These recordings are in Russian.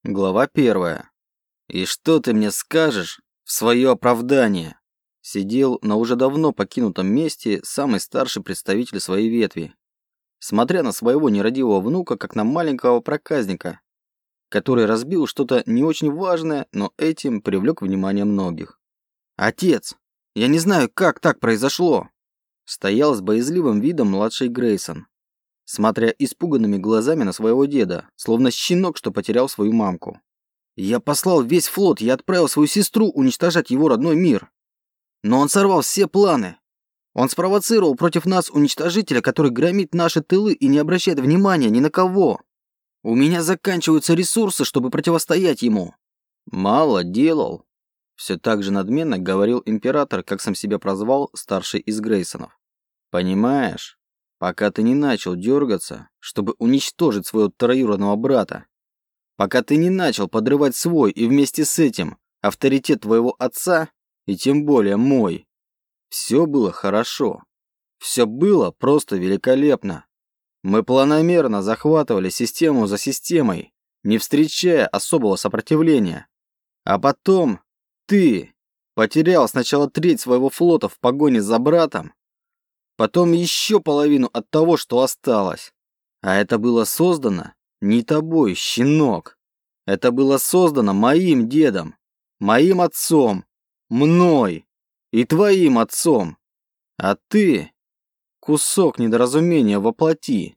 Глава 1. «И что ты мне скажешь в свое оправдание?» Сидел на уже давно покинутом месте самый старший представитель своей ветви, смотря на своего нерадивого внука, как на маленького проказника, который разбил что-то не очень важное, но этим привлек внимание многих. «Отец, я не знаю, как так произошло!» Стоял с боязливым видом младший Грейсон, смотря испуганными глазами на своего деда, словно щенок, что потерял свою мамку. «Я послал весь флот, я отправил свою сестру уничтожать его родной мир. Но он сорвал все планы. Он спровоцировал против нас уничтожителя, который громит наши тылы и не обращает внимания ни на кого. У меня заканчиваются ресурсы, чтобы противостоять ему». «Мало делал», — все так же надменно говорил император, как сам себя прозвал старший из Грейсонов. «Понимаешь? Пока ты не начал дергаться, чтобы уничтожить своего троюродного брата, пока ты не начал подрывать свой и вместе с этим авторитет твоего отца, и тем более мой, все было хорошо. Все было просто великолепно. Мы планомерно захватывали систему за системой, не встречая особого сопротивления. А потом ты потерял сначала треть своего флота в погоне за братом, потом еще половину от того, что осталось. А это было создано не тобой, щенок. Это было создано моим дедом, моим отцом, мной и твоим отцом. А ты — кусок недоразумения во плоти.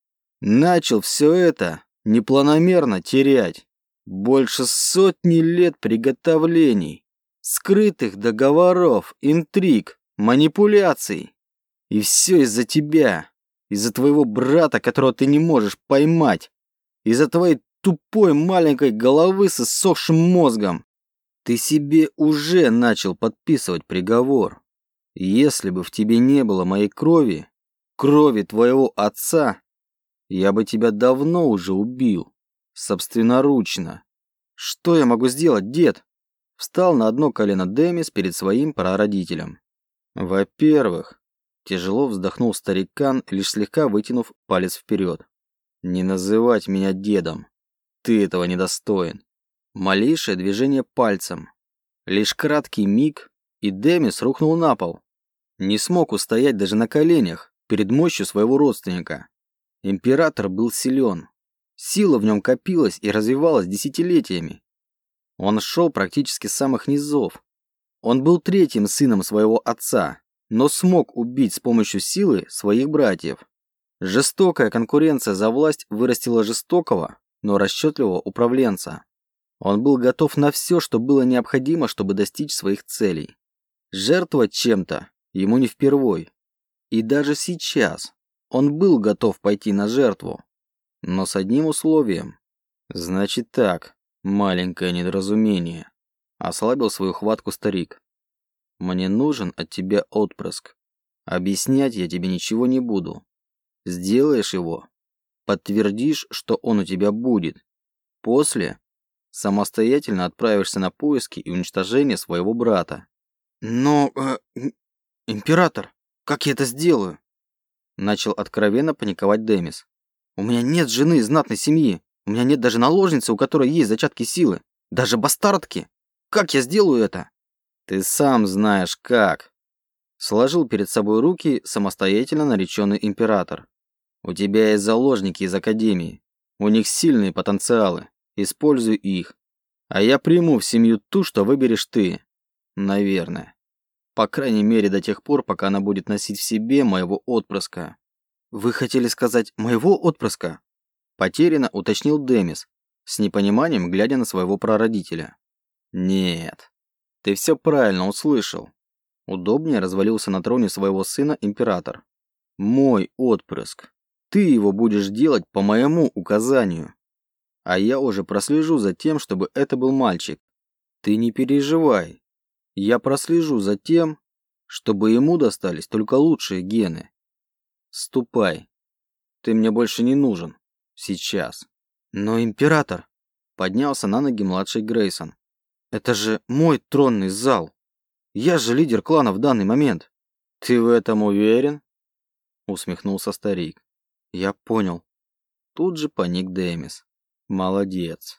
Начал все это непланомерно терять. Больше сотни лет приготовлений, скрытых договоров, интриг, манипуляций. И все из-за тебя, из-за твоего брата, которого ты не можешь поймать, из-за твоей тупой маленькой головы с иссохшим мозгом. Ты себе уже начал подписывать приговор. Если бы в тебе не было моей крови, крови твоего отца, я бы тебя давно уже убил. Собственноручно. Что я могу сделать, дед? Встал на одно колено Демис перед своим прародителем. Во-первых, тяжело вздохнул старикан, лишь слегка вытянув палец вперед. «Не называть меня дедом. Ты этого недостоин». Малейшее движение пальцем. Лишь краткий миг, и Демис рухнул на пол. Не смог устоять даже на коленях перед мощью своего родственника. Император был силен. Сила в нем копилась и развивалась десятилетиями. Он шел практически с самых низов. Он был третьим сыном своего отца, но смог убить с помощью силы своих братьев. Жестокая конкуренция за власть вырастила жестокого, но расчетливого управленца. Он был готов на все, что было необходимо, чтобы достичь своих целей. Жертвовать чем-то ему не впервой. И даже сейчас он был готов пойти на жертву. Но с одним условием. Значит так, маленькое недоразумение. Ослабил свою хватку старик. Мне нужен от тебя отпрыск. Объяснять я тебе ничего не буду. Сделаешь его, подтвердишь, что он у тебя будет. После самостоятельно отправишься на поиски и уничтожение своего брата. Но, император, как я это сделаю? Начал откровенно паниковать Демис. У меня нет жены из знатной семьи. У меня нет даже наложницы, у которой есть зачатки силы. Даже бастардки. Как я сделаю это? Ты сам знаешь как. Сложил перед собой руки самостоятельно нареченный император. У тебя есть заложники из Академии. У них сильные потенциалы. Используй их. А я приму в семью ту, что выберешь ты. Наверное. По крайней мере, до тех пор, пока она будет носить в себе моего отпрыска. Вы хотели сказать «моего отпрыска»? Потерянно уточнил Демис, с непониманием глядя на своего прародителя. Нет. Ты все правильно услышал. Удобнее развалился на троне своего сына император. Мой отпрыск. Ты его будешь делать по моему указанию. А я уже прослежу за тем, чтобы это был мальчик. Ты не переживай. Я прослежу за тем, чтобы ему достались только лучшие гены. Ступай. Ты мне больше не нужен. Сейчас. Но император... Поднялся на ноги младший Грейсон. Это же мой тронный зал. Я же лидер клана в данный момент. Ты в этом уверен? Усмехнулся старик. Я понял. Тут же паник Демис. Молодец.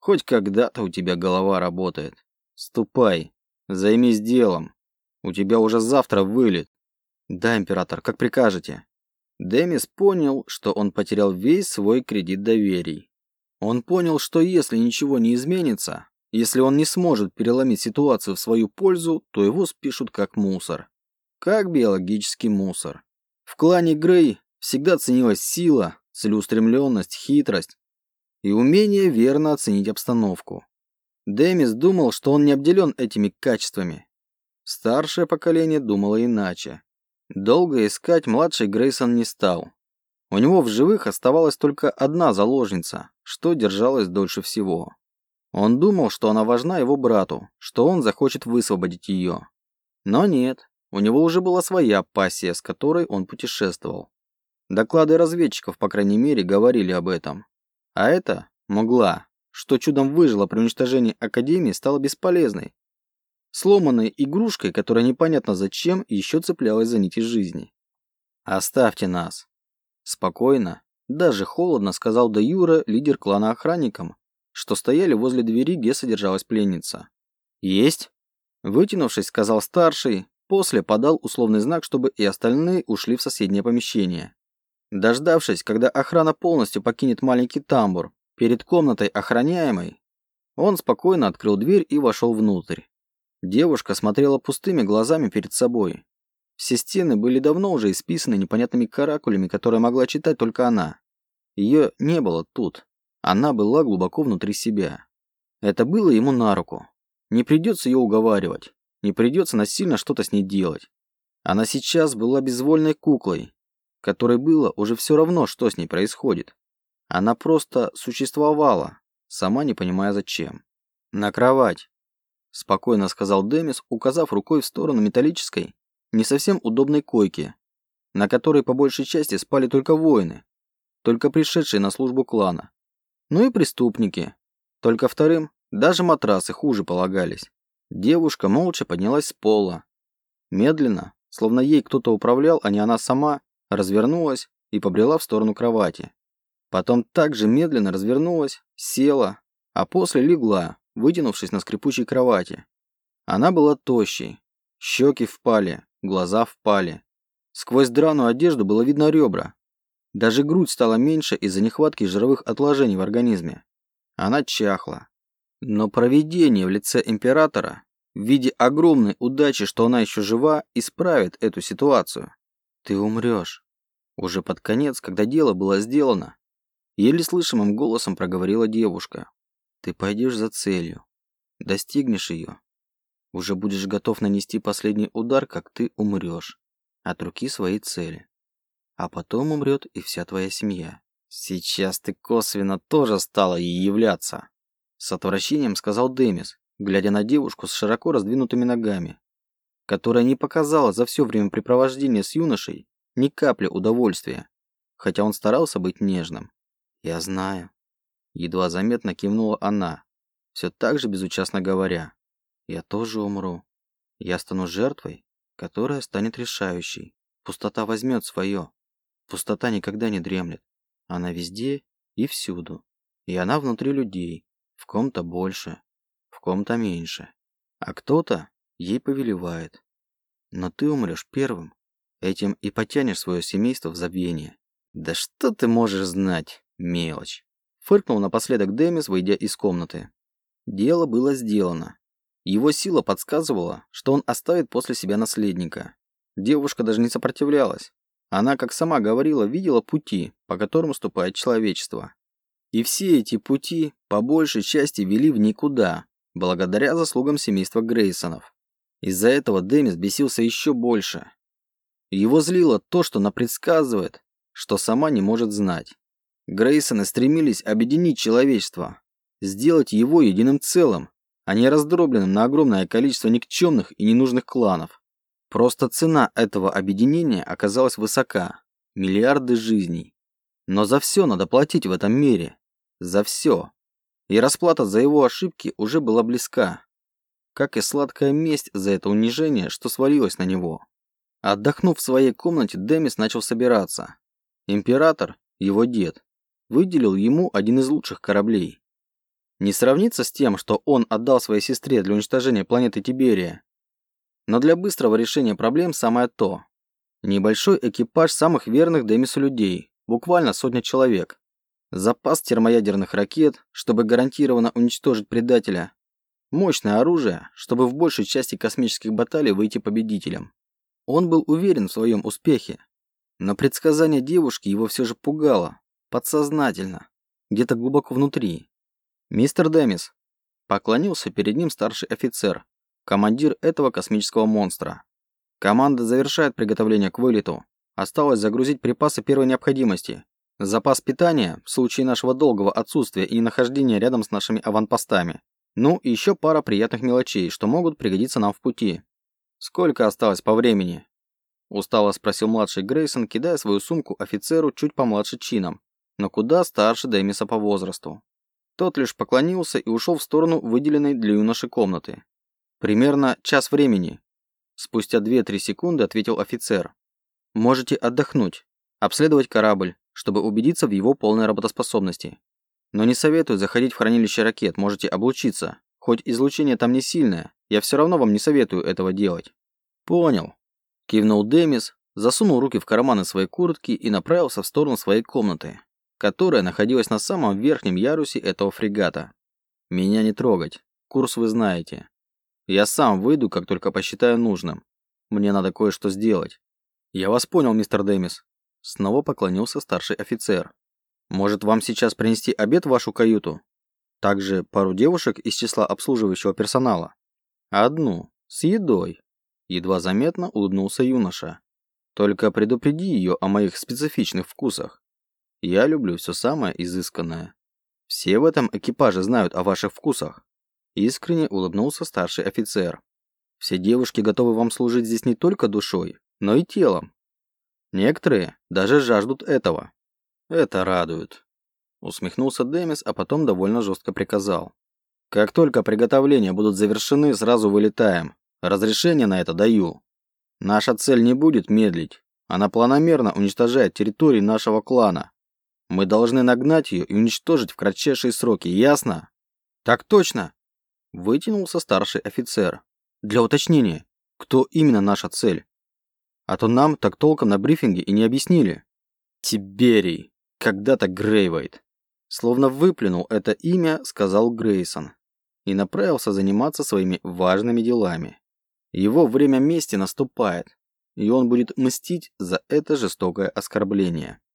Хоть когда-то у тебя голова работает. Ступай, займись делом. У тебя уже завтра вылет. Да, император, как прикажете. Демис понял, что он потерял весь свой кредит доверий. Он понял, что если ничего не изменится, если он не сможет переломить ситуацию в свою пользу, то его спишут как мусор. Как биологический мусор. В клане Грей всегда ценилась сила, целеустремленность, хитрость и умение верно оценить обстановку. Демис думал, что он не обделен этими качествами. Старшее поколение думало иначе. Долго искать младший Грейсон не стал. У него в живых оставалась только одна заложница, что держалась дольше всего. Он думал, что она важна его брату, что он захочет высвободить ее. Но нет, у него уже была своя пассия, с которой он путешествовал. Доклады разведчиков, по крайней мере, говорили об этом. А это мгла, что чудом выжила при уничтожении Академии, стала бесполезной. Сломанной игрушкой, которая непонятно зачем еще цеплялась за нити жизни. «Оставьте нас!» Спокойно, даже холодно сказал де юре лидер клана охранникам, что стояли возле двери, где содержалась пленница. «Есть!» Вытянувшись, сказал старший, после подал условный знак, чтобы и остальные ушли в соседнее помещение. Дождавшись, когда охрана полностью покинет маленький тамбур перед комнатой охраняемой, он спокойно открыл дверь и вошел внутрь. Девушка смотрела пустыми глазами перед собой. Все стены были давно уже исписаны непонятными каракулями, которые могла читать только она. Ее не было тут. Она была глубоко внутри себя. Это было ему на руку. Не придется ее уговаривать. Не придется насильно что-то с ней делать. Она сейчас была безвольной куклой, которой было уже все равно, что с ней происходит. Она просто существовала, сама не понимая зачем. «На кровать», — спокойно сказал Демис, указав рукой в сторону металлической, не совсем удобной койки, на которой по большей части спали только воины, только пришедшие на службу клана. Ну и преступники. Только вторым даже матрасы хуже полагались. Девушка молча поднялась с пола. Медленно, словно ей кто-то управлял, а не она сама, развернулась и побрела в сторону кровати. Потом также медленно развернулась, села, а после легла, вытянувшись на скрипучей кровати. Она была тощей, щеки впали, глаза впали. Сквозь драную одежду было видно ребра. Даже грудь стала меньше из-за нехватки жировых отложений в организме. Она чахла. Но провидение в лице императора, в виде огромной удачи, что она еще жива, исправит эту ситуацию. «Ты умрешь». Уже под конец, когда дело было сделано, еле слышимым голосом проговорила девушка. «Ты пойдешь за целью, достигнешь ее. Уже будешь готов нанести последний удар, как ты умрешь от руки своей цели. А потом умрет и вся твоя семья». «Сейчас ты косвенно тоже стала ей являться», — с отвращением сказал Демис, глядя на девушку с широко раздвинутыми ногами, которая не показала за все времяпрепровождение с юношей ни капли удовольствия, хотя он старался быть нежным. «Я знаю», — едва заметно кивнула она, все так же безучастно говоря. «Я тоже умру. Я стану жертвой, которая станет решающей. Пустота возьмет свое. Пустота никогда не дремлет. Она везде и всюду. И она внутри людей. В ком-то больше, в ком-то меньше. А кто-то ей повелевает. Но ты умрешь первым. Этим и потянешь свое семейство в забвение». «Да что ты можешь знать, мелочь?» Фыркнул напоследок Демис, выйдя из комнаты. Дело было сделано. Его сила подсказывала, что он оставит после себя наследника. Девушка даже не сопротивлялась. Она, как сама говорила, видела пути, по которым ступает человечество. И все эти пути, по большей части, вели в никуда, благодаря заслугам семейства Грейсонов. Из-за этого Демис бесился еще больше. Его злило то, что она предсказывает, что сама не может знать. Грейсоны стремились объединить человечество, сделать его единым целым, а не раздробленным на огромное количество никчемных и ненужных кланов. Просто цена этого объединения оказалась высока – миллиарды жизней. Но за все надо платить в этом мире. За все. И расплата за его ошибки уже была близка. Как и сладкая месть за это унижение, что свалилось на него. Отдохнув в своей комнате, Демис начал собираться. Император, его дед, выделил ему один из лучших кораблей. Не сравнится с тем, что он отдал своей сестре для уничтожения планеты Тиберия. Но для быстрого решения проблем самое то. Небольшой экипаж самых верных Демису людей, буквально 100 человек. Запас термоядерных ракет, чтобы гарантированно уничтожить предателя. Мощное оружие, чтобы в большей части космических баталий выйти победителем. Он был уверен в своем успехе. Но предсказание девушки его все же пугало. Подсознательно. Где-то глубоко внутри. «Мистер Демис», — поклонился перед ним старший офицер, командир этого космического монстра. «Команда завершает приготовление к вылету. Осталось загрузить припасы первой необходимости. Запас питания в случае нашего долгого отсутствия и нахождения рядом с нашими аванпостами. Ну и еще пара приятных мелочей, что могут пригодиться нам в пути». «Сколько осталось по времени?» — устало спросил младший Грейсон, кидая свою сумку офицеру чуть помладше чином, но куда старше Демиса по возрасту. Тот лишь поклонился и ушел в сторону выделенной для юноши комнаты. «Примерно час времени», — спустя 2-3 секунды ответил офицер. «Можете отдохнуть, обследовать корабль, чтобы убедиться в его полной работоспособности. Но не советую заходить в хранилище ракет, можете облучиться. Хоть излучение там не сильное, я все равно вам не советую этого делать». «Понял», — кивнул Демис, засунул руки в карманы своей куртки и направился в сторону своей комнаты, которая находилась на самом верхнем ярусе этого фрегата. «Меня не трогать. Курс вы знаете. Я сам выйду, как только посчитаю нужным. Мне надо кое-что сделать». «Я вас понял, мистер Демис». Снова поклонился старший офицер. «Может, вам сейчас принести обед в вашу каюту? Также пару девушек из числа обслуживающего персонала?» «Одну. С едой». Едва заметно улыбнулся юноша. «Только предупреди ее о моих специфичных вкусах. Я люблю все самое изысканное. Все в этом экипаже знают о ваших вкусах». Искренне улыбнулся старший офицер. «Все девушки готовы вам служить здесь не только душой, но и телом. Некоторые даже жаждут этого». «Это радует», — усмехнулся Демис, а потом довольно жестко приказал. «Как только приготовления будут завершены, сразу вылетаем. Разрешение на это даю. Наша цель не будет медлить. Она планомерно уничтожает территории нашего клана. Мы должны нагнать ее и уничтожить в кратчайшие сроки, ясно?» «Так точно!» — вытянулся старший офицер. «Для уточнения, кто именно наша цель? А то нам так толком на брифинге и не объяснили». «Тиберий, когда-то Грейвейт», словно выплюнул это имя, сказал Грейсон и направился заниматься своими важными делами. Его время мести наступает, и он будет мстить за это жестокое оскорбление.